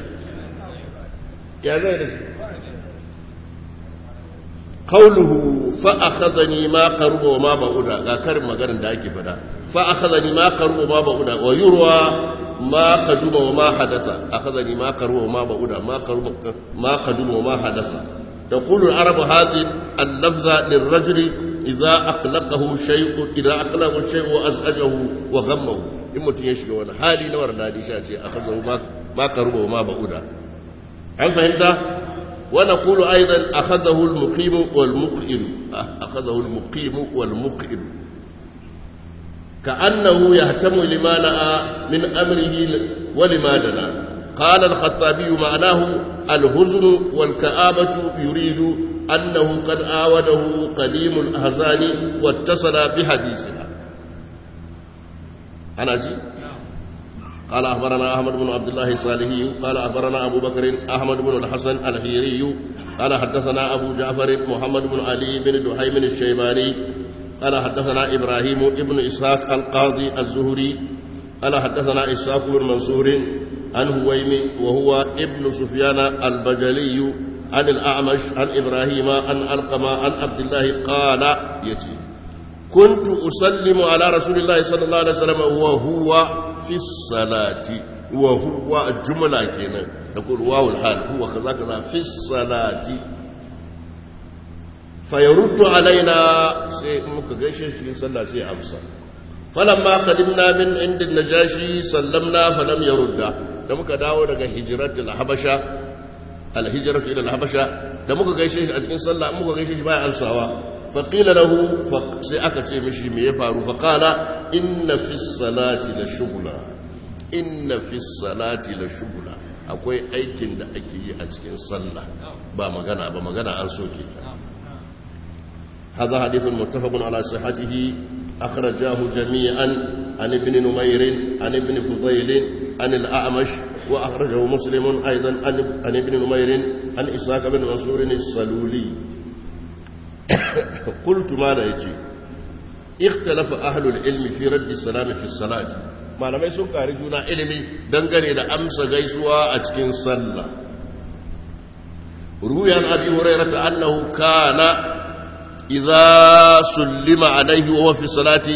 qawluhu fa akhadhani ma qaruba wa ma ba'uda ga karin maganar da ake fada fa akhadhani ma qaruba wa ma ba'uda wa yurwa ma qaduma wa ma hadatha akhadhani ma qaruba wa ma ba'uda ma qaruba ma qaduma wa ma hadatha taqulu al-arab hadhihi al-lafza lirrajuli إذا أقلقه شيء وأزعجه وغمه إما تنشي وانا حالي نور نادي شاتي أخذه ما قربه وما بعوده هل فهمت؟ ونقول أيضا أخذه المقيم والمقئل كأنه يهتم لما نأى من أمره ولما دنا قال الخطابي معناه الهزن والكآبة يريد أنه قد آوده قديم الأحزان واتصل بحديثها أنا جي قال أخبرنا أحمد بن عبد الله الصالحي قال أخبرنا أبو بكر أحمد بن الحسن الهيري قال حدثنا أبو جعفر محمد بن علي بن دحيم الشيباني قال حدثنا إبراهيم بن إسحاق القاضي الزهري قال حدثنا إسحاق بن منصور عن هويم وهو ابن سفيان البجلي عن الأعمش عن إبراهيم عن علقمة عن عبد الله قال يتي كنت أسلم على رسول الله صلى الله عليه وسلم وهو في الصلاة وهو الجملة كنا نقول واو الحال هو كذا كذا في الصلاة فيرد علينا مكغيش صلى سي أمسا فلما قدمنا من عند النجاشي سلمنا فلم يرد لما داو daga hijratul habasha al-hijratu ila al-habasha da muka gaishe shi a cikin sallah muka gaishe shi baya amsawa faqila lahu sai aka ce mishi me ya faru faqala inna fi salati la shughla inna fi salati la shughla akwai aikin da ake yi a cikin sallah ba magana an soke ta هذا حديث متفق على صحته أخرجاه جميعا عن ابن نمير عن ابن فضيل عن الأعمش وأخرجه مسلم أيضا عن ابن نمير عن إسحاق بن منصور السلولي قلت ما رأيتي اختلف أهل العلم في رد السلام في الصلاة ما لم يسوك أرجونا علمي دنقني لأمس غيسوا أتكين صلى روي عن أبي هريرة أنه كان إذا سلم عليه وهو في الصلاة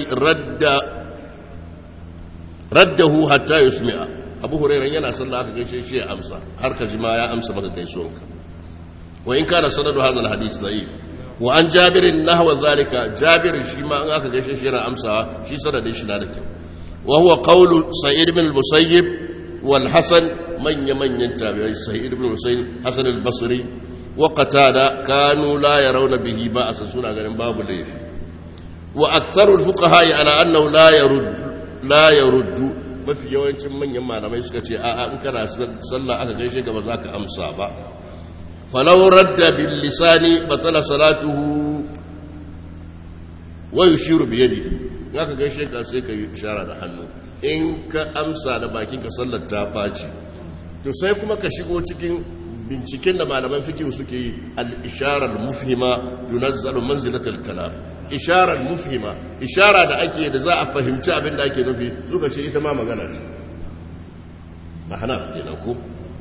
رده حتى يسمع أبو هريرة ينا صلى الله عليه وسلم أمسى حركة جماعة أمسى مدى كيسونك وإن كان سند هذا الحديث ضعيف وعن جابر نحو ذلك جابر شيما أنك كيسونك أمسى شي سند شنالك وهو قول سعيد بن المسيب والحسن من ينتابع سعيد بن المسيب حسن البصري وقتادة كانوا لا يرون به بأسا سنة غير باب الليف وأكثر الفقهاء على أنه لا يرد ما في يوم من يما لما يسكتي إن كان صلى أكا غيشك وذاك أمسا با فلو رد باللسان بطل صلاته ويشير بيده أكا غيشك سيكا إشارة حنو إن كأمسا لباكين كصلى تاباتي تسيكما كشكو تكين binciken da malaman fikihu suke yi al-isharar mufhima yunazzalu manzilatal kalam isharar mufhima ishara da ake da za a fahimci abin da ake nufi suka ce ita ma magana ce mahana kenan ko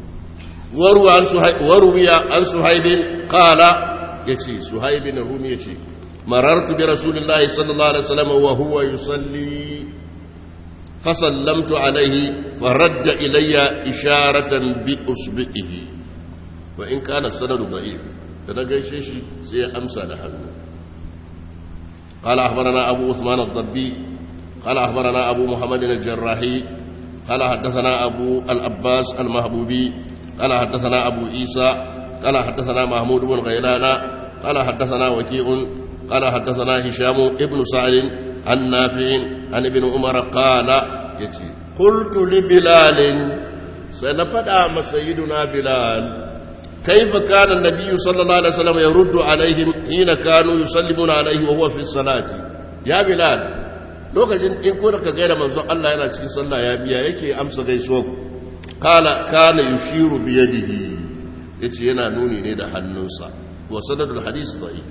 waruwiya an suhaibin qala yace suhaibin rumi yace marartu bi rasulillahi sallallahu alaihi wasallam wa huwa yusalli fasallamtu alaihi faradda ilayya isharatan bi usbihi وإن كان السند ضعيف فنجي شيء سي أمسى لحنه قال أخبرنا أبو عثمان الضبي قال أخبرنا أبو محمد الجراحي قال حدثنا أبو العباس المهبوبي قال حدثنا أبو عيسى قال حدثنا محمود بن غيلان قال حدثنا وكيع قال حدثنا هشام ابن سعد عن نافع عن ابن عمر قال يتي قلت لبلال سنفدع سيدنا بلال كيف كان النبي صلى الله عليه وسلم يرد عليهم حين كانوا يسلمون عليه وهو في الصلاة يا بلال lokacin in ko ka gaida manzon Allah yana cikin sallah ya biya yake amsa gaisuwa kala kana yushiru bi yadihi yace yana nuni ne da hannunsa wa sanadul hadith da'if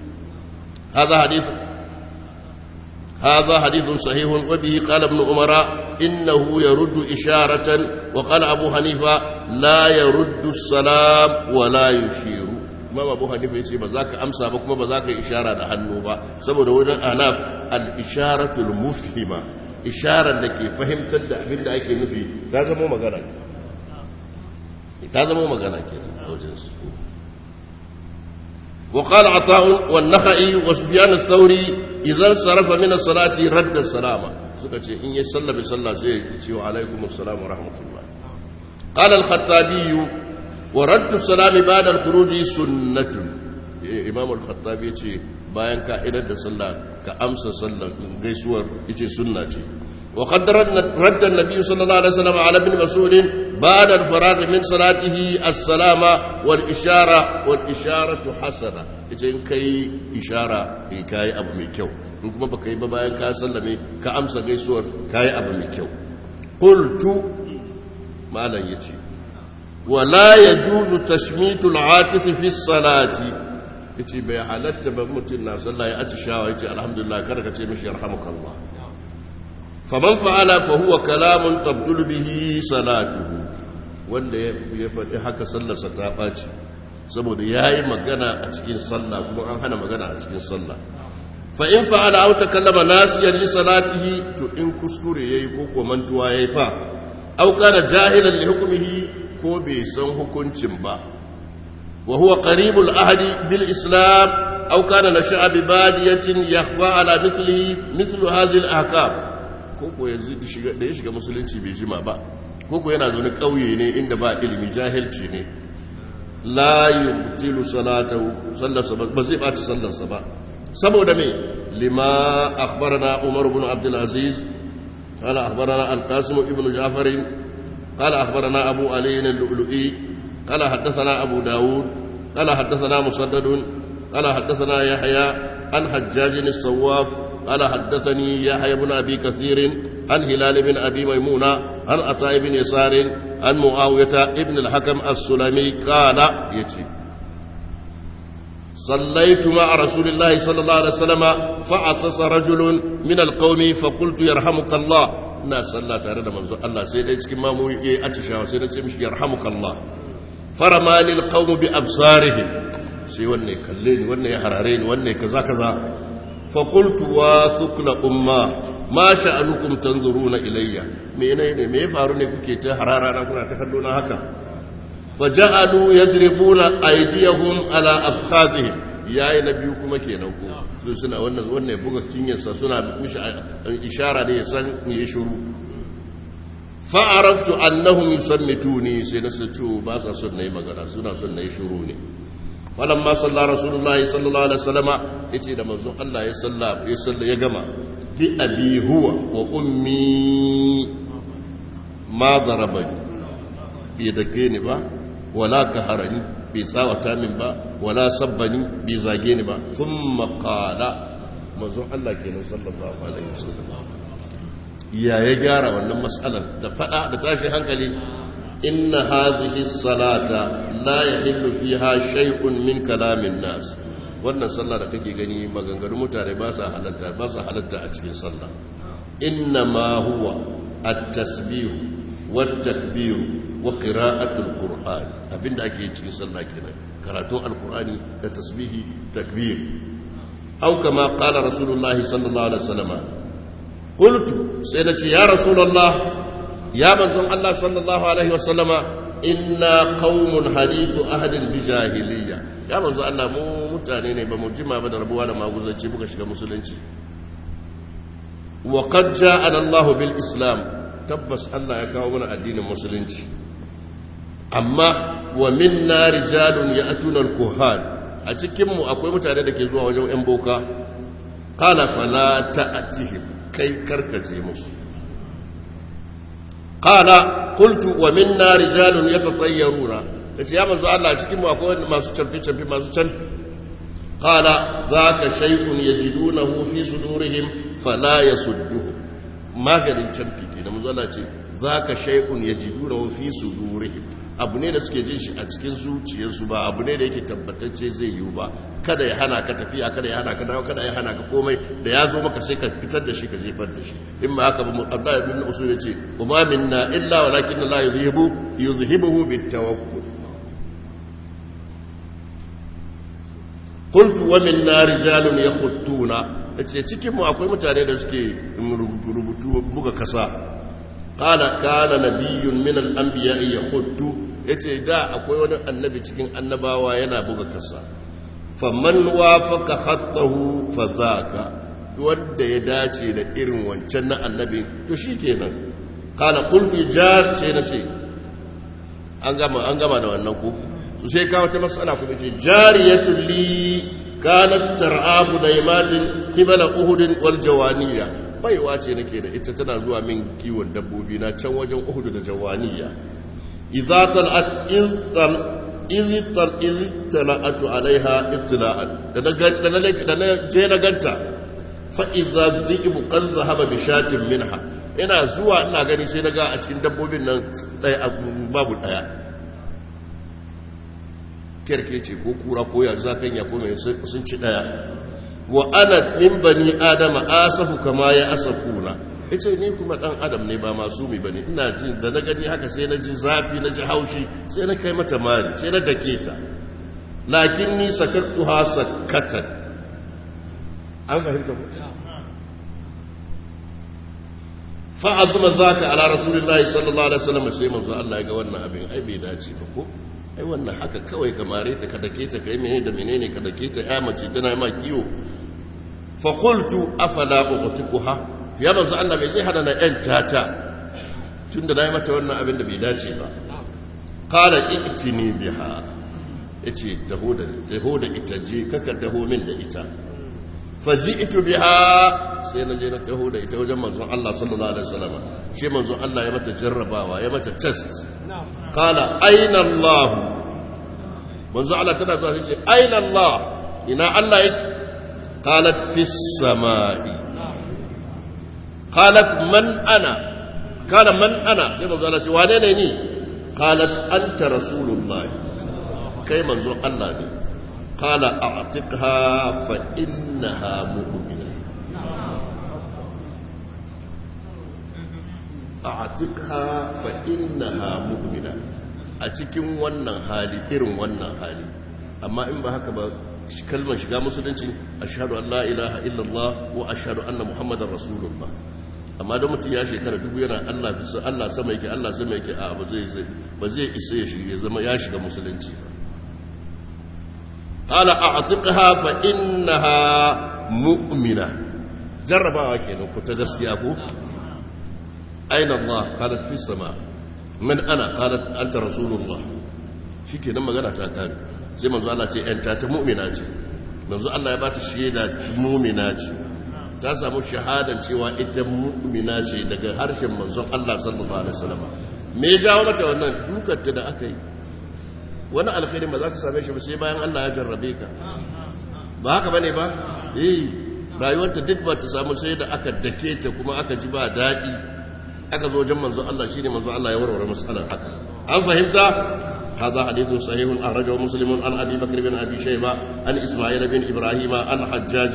هذا حديث صحيح وبه قال ابن عمر إنه يرد إشارة وقال أبو حنيفة لا يرد السلام ولا يشير ما أبو حنيفة يسيب ذاك أمسى بكما بذاك إشارة لحنوبة سبب وجد أناف الإشارة المفهمة إشارة لكي فهمت من دعيك النبي هذا مو مغانا وقال عطاء والنخعي وسفيان الثوري إذا انصرف من الصلاة رد السلام سكتي إن يصلى بصلاة سيئ عليكم السلام ورحمة الله قال الخطابي ورد السلام بعد الخروج سنة إمام الخطابي يقول bayan ka idar da sallah ka amsa sallah gaisuwar yace sunna ce wa qad radda an-nabi sallallahu alaihi wasallam ala ibn mas'ud ba'da al-faragh min salatihi as-salama wal isharatu hasana yace in kai ishara kai abu mai kyau in kuma baka yi ba bayan ka sallame ka amsa gaisuwar kayi abu mai kyau qultu malan yace wala yajuzu tashmitul atif fi salati yace bai halatta ba mutun na sallah ya atishawa yace alhamdulillah kada ka ce mishi yarhamukallah faman fa'ala fa huwa kalamun tabdulu bihi salatuhu wanda ya faɗi haka sallarsa ta ɓaci saboda yayi magana a cikin sallah kuma an hana magana a cikin sallah fa in fa'ala aw takallama nasiyan li salatihi to in kuskure yayi ko komantuwa yayi fa aw kana jahilan li hukmihi ko bai san hukuncin ba wa huwa qaribul ahdi bil islam aw kana nasha'a bi badiyatin yakhfa ala mithlu hadhihi al ahkam ko yanzu da ya shiga musulunci bai jima ba ko yana zaune kauye ne inda ba ilimi jahilci ne la yubtilu salatahu sallarsa ba zai bata sallarsa ba saboda me lima akhbarana Umar ibn Abdul Aziz qala akhbarana Al-Qasim ibn Ja'far qala akhbarana Abu Ali al-Lu'lu'i qala hadathana Abu Dawud qala hadathana Musaddad qala hadathana Yahya an Hajjaj as-Sawaf qala hadathani Yahya ibn Abi Kathir an Hilal ibn Abi Maymuna an Ata ibn Yasar an Muawiyah ibn al-Hakam as-Sulami qala yace صليت مع رسول الله صلى الله عليه وسلم فعطس رجل من القوم فقلت يرحمك الله نا صلى تare da manzo Allah sai dai cikin mamu yayi atishawa sai nace mishi yarhamukallah faramani alqawm bi absarihim sai wanne kalle ni wanne ya harare ni wanne kaza kaza fa qultu wa thukla umma ma sha'anukum tanzuruna ilayya me ya faru ne kuke ta harara na kuna ta kallo na haka فجعلوا يضربون ايديهم على افخاذهم yayi na biyu kuma kenan ko su suna wannan buga kinyarsa suna mishi ishara da ya san ya shiru fa araftu annahum yusammituni sai na sace ba sa son nayi magana suna son nayi shiru ne falamma salla rasulullahi sallallahu alaihi wasallama yace da manzon Allah ya gama bi abi huwa wa ummi ma darabani bi dake ni ba wala kaharani bai tsawata min ba wala sabbani bai zage ni ba thumma qala manzon Allah kenan sallallahu alaihi wasallam ya gyara wannan mas'alar da fada da tashi hankali inna hadhihi salata la yahillu fiha shay'un min kalamin nas wannan sallah da kake gani maganganun mutane ba sa halatta a cikin sallah inna ma huwa at-tasbih wat-takbir wa qira'atul qur'an abinda ake cikin sallah kenan karatun alqur'ani da tasbihi takbir aw kama qala rasulullahi sallallahu alaihi wasallam qultu sai nace ya rasulullah ya manzon Allah sallallahu alaihi wasallama inna qaumun hadithu ahadin bi jahiliyya ya manzon Allah mu mutane ne ba mu jima ba da rabuwa da maguzanci muka shiga musulunci wa qad ja'ana Allah bil islam tabbas Allah ya kawo mana addinin musulunci amma wa minna rijalun ya'tuna al-kuhan a cikin mu akwai mutane da ke zuwa wajen ƴan boka qala fala ta'tihim kai karkace musu qala qultu wa minna rijalun yatatayyaruna yace ya manzo Allah a cikin mu akwai masu canfi masu canfi qala zaka shay'un yajidunahu fi sudurihim fala yasudduhu maganin canfi ke da manzo Allah ce zaka shay'un yajidunahu fi sudurihim abu ne da suke jin shi a cikin zuciyarsu ba abu ne da yake tabbatacce zai yiwu ba kada ya hana ka tafiya kada ya hana ka dawo kada ya hana ka komai da ya zo maka sai ka fitar da shi ka jefar da shi in ma haka ba Abdullah ibn Usul yace umma minna illa walakin la yuzhibuhu bitawakkul qultu wa minna rijalun yakhuttuna yace cikin mu akwai mutane da suke rubutu buga kasa qala kana nabiyyun min al-anbiya'i yakhuttu yace da akwai wani annabi cikin annabawa yana buga kasa faman wafaqa khattahu fadhaka wanda ya dace da irin wancan na annabi to shikenan qala qultu jar ce nace an gama da wannan ku su sai ka wata mas'ala kuma ce jariyatul li kanat tar'abu daimatin qibala uhud wal jawaniyya baiwa ce nake da ita tana zuwa min kiwon dabbobi na can wajen uhud da jawaniyya idza tal'at tala'atu alaiha ibtila'an da na je na ganta fa idza dhi'bu qad dhahaba bi shatin minha ina zuwa ina gani sai naga a cikin dabbobin nan babu daya kerkece ko kura ko ya zakanya ko mai sun ci daya wa ana min bani adama asafu kama ya asafuna yace ni kuma dan adam ne ba masumi bane ina jin da na gani haka sai na ji zafi na ji haushi sai na kai mata mari sai na dake ta lakinni sakattuha sakatan an fahimta ko fa azma zaka ala rasulillahi sallallahu alaihi wasallam sai manzo Allah ya ga wannan abin ai bai dace ba ko ai wannan haka kawai kamare ta ka dake ta kai menene da menene ka dake ta ya mace tana ma kiyo fa qultu afala uqtiquha ya manzo Allah bai sai hada na yan tata tunda nayi mata wannan abin da bai dace ba qala itini biha yace taho da ita je kaka taho min da ita faji'tu biha sai na je na taho da ita wajen manzon Allah sallallahu alaihi wasallam shi manzon Allah ya mata jarrabawa ya mata test qala aina Allah manzon Allah tana zuwa yace aina Allah ina Allah yake qalat fis samai qalat man ana kana man ana sai manzon Allah ce wane ne ni qalat anta rasulullah kai manzon Allah ne قال أعتقها فإنها مؤمنة أعتقها فإنها مؤمنة أتكين ونن حالي إرن ونن حالي أما إن بهك كلمة شقا مسلمين أشهد أن لا إله إلا الله وأشهد أن محمد رسول الله amma don mutum ya shekara dubu yana Allah sama yake Allah sama yake a ba zai isa ya shiga zama ya shiga musulunci قال أعتقها فإنها مؤمنة جربها كده كنت دسيابه أين الله قالت في السماء من أنا قالت أنت رسول الله شكي لما قالت أكاد زي منذ الله أنت مؤمنات منذ الله يبات الشهيدة مؤمنات تسمى الشهادة وإنت مؤمنات لقى هرش منذ الله صلى الله عليه وسلم ميجاومة وانا دوكت تدى أكي wani alkhairin ba za ka same shi ba sai bayan Allah ya jarrabe ka ba haka bane ba rayuwarta duk ba ta samu sai da aka dake ta kuma aka ji ba daɗi aka zo wajen manzo Allah shine manzo Allah ya warware masalan haka an fahimta هذا حديث صحيح أخرجه مسلم عن أبي بكر بن أبي شيبة عن إسماعيل بن إبراهيم عن حجاج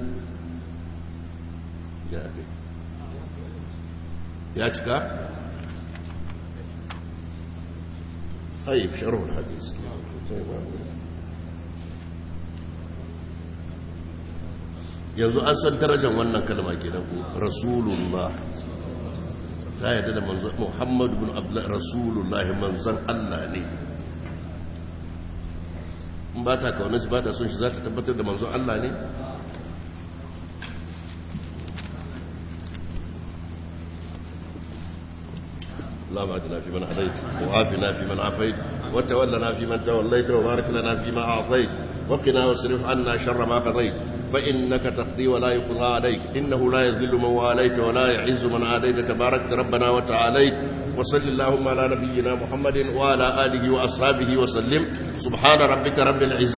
يا تكا طيب شرح الحديث yanzu an san darajar wannan kalma kenan ko rasulullah ta yadda da manzo Muhammad ibn Abdullah rasulullah manzon Allah ne in ba ta kauna shi ba ta son shi za ta tabbatar da manzon Allah ne اللهم اجعلنا في من هديت وعافنا في من عافيت وتولنا في من توليت وبارك لنا فيما اعطيت وقنا واصرف عنا شر ما قضيت فانك تقضي ولا يقضى عليك انه لا يذل من واليت ولا يعز من عاديت تبارك ربنا وتعاليت وصل اللهم على نبينا محمد وعلى اله واصحابه وسلم سبحان ربك رب العزه